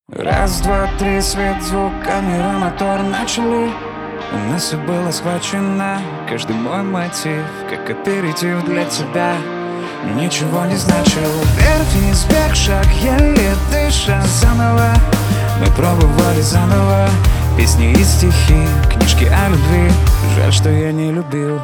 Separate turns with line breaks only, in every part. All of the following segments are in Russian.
Раз, два, три, свет, звук, камера, мотор начали. У нас все было схвачено, каждый мой мотив, как аперитив для тебя, ничего не значил. Вверх-вниз, бег, шаг, еле дыша заново. Мы пробовали заново песни и стихи, книжки о любви. Жаль, что я не любил.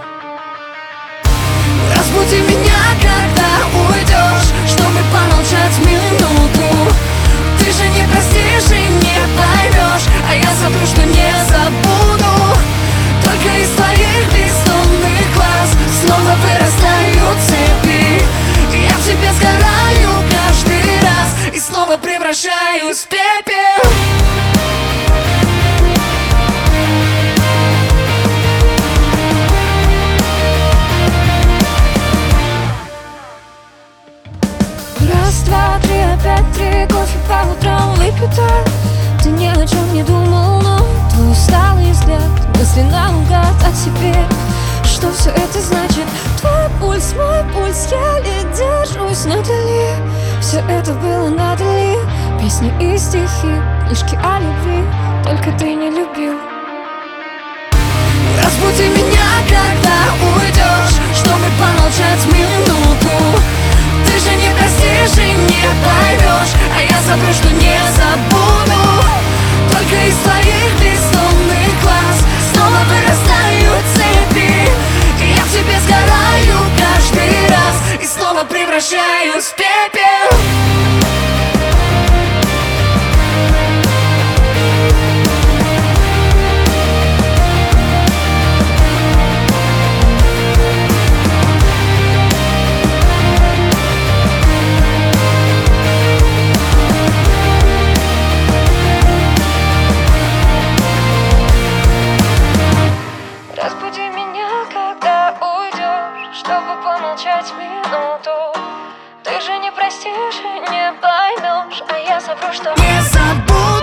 Разбуди меня, когда уйдешь, чтобы помолчать минуту. Ты же не простишь и не поймешь, а я забыл, что не забуду. Только из твоих бездонных глаз снова вырастают цепи. Я в тебе сгораю каждый раз и снова превращаюсь в пепел. Раз, два, три, опять три, кофе по утрам выпью так. Ты ни о чем не думал, но твой усталый взгляд мысли наугад о тебе. Что все это значит? Твой пульс, мой пульс, еле держусь надали. Все это было надо ли? Песни и стихи, книжки о любви, только ты не любил. Разбуди меня, когда уйдешь, чтобы помолчать минуту. Ты же не простишь и не поймешь, а я забыл, что не забуду. Только из твоих бездонных глаз снова вырастают цепи. И я в тебе сгораю каждый раз и снова превращаюсь в пепел. Разбуди меня, когда уйдешь, чтобы помолчать минуту. Ты же не простишь и не поймешь, а я забыл, что не забуду.